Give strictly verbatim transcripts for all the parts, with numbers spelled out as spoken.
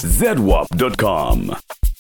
Z W A P dot com.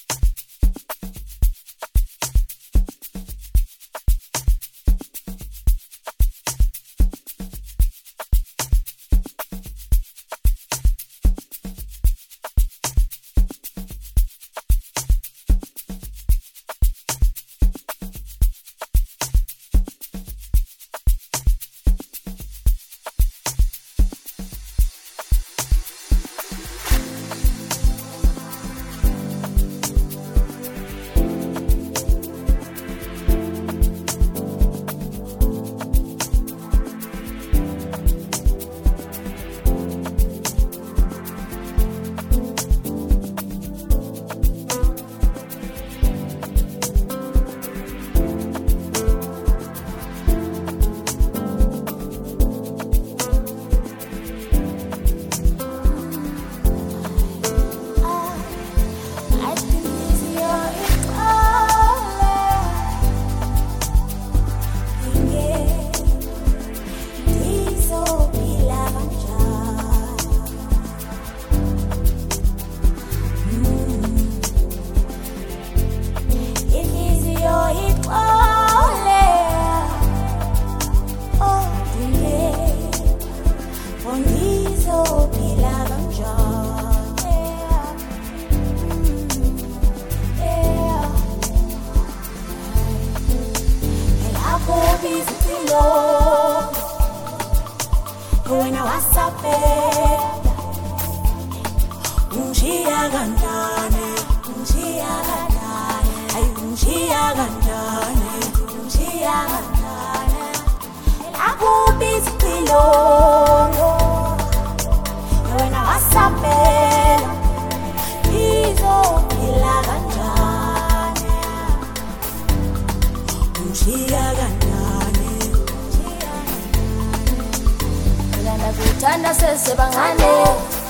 Thanda sesebangane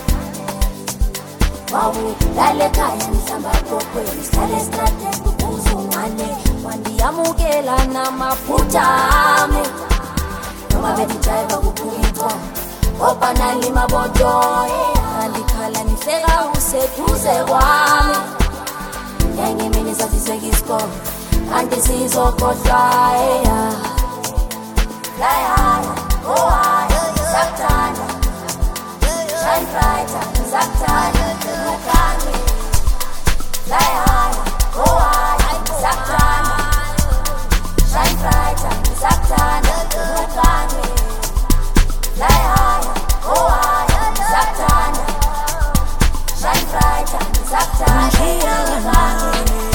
wawu lale khaya mhlamba kokweni sihlale strategi ukuzungane wandiyamukela namaphutha ami noma betijayiva kuphulitho opana limabodo alikhala nihleka useduze kwami ngenye imini sasiseka isikole kanti sizokhohlwa eya fly higher go higher Zaktana, shine brighter, Zaktana, look at me. Fly higher, go higher, Zaktana, shine brighter, Zaktana, look at me. Fly higher, go higher, Zaktana, shine brighter, Zaktana, look at me.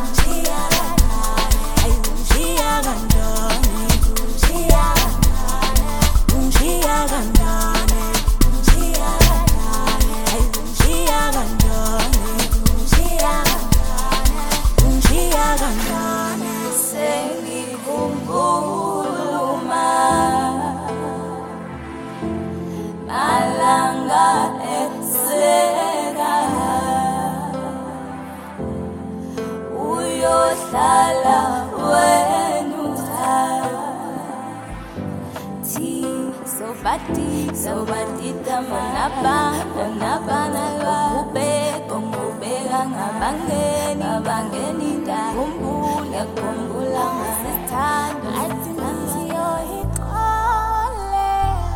Bati, so batita manapa, manapa na ube, kumubela ngabangeni, ngabangeni da, kumbula, kumbula masitando, atinzi yo hitole,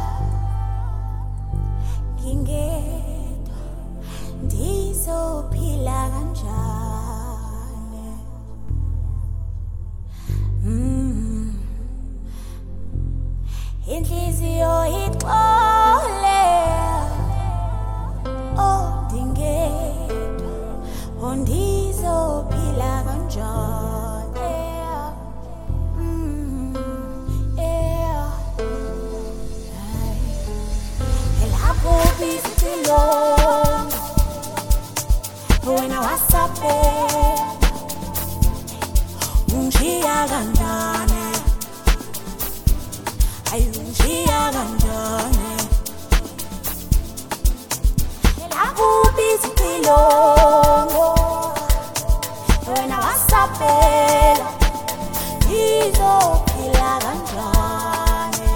kingeto, ndizo pila kanjani, mm. Inhliziyo itqole oh dingedo ondizophila kanjani mm yeah elapho bisilo wena wasape ungiya kanjani ayungiya kanjani elapho bisilo wena wasapela izophila kanjani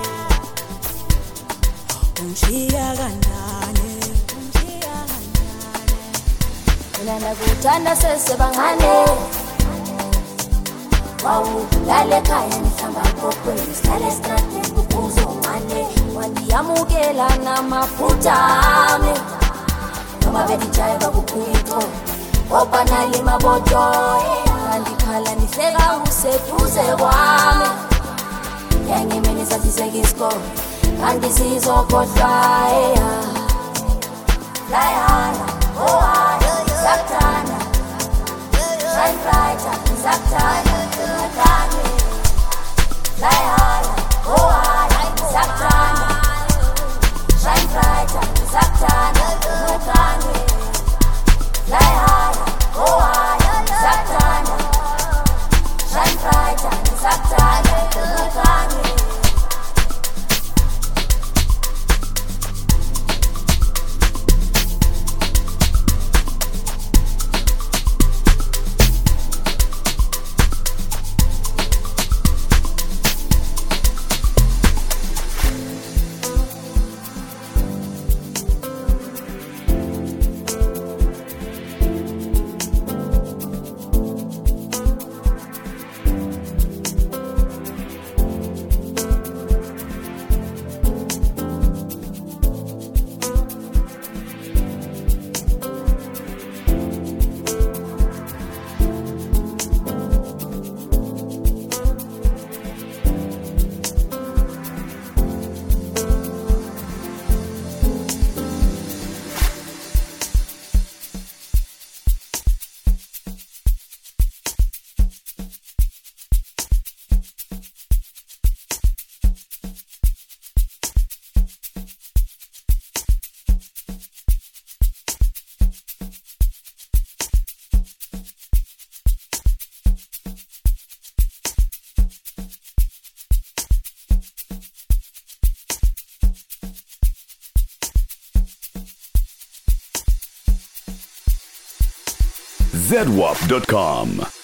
ungiya kanjani ungiya kanjani mina nakuthanda sesebangane wawu lale khaya nihlamba kokweni sihlale strategi ukuzongane wandiyamukela namafutha ami noma bedijayeka kuphito opanali maboto ngandikhala nihleka useduze kwami yangimini sasisekisko andisizokhohlwa fly higher oh higher saktana shine brighter saktana ukanye fly higher oh higher saktana shine brighter saktana ukanye fly higher oh higher saktana shine brighter saktana ukanye Z W A P dot com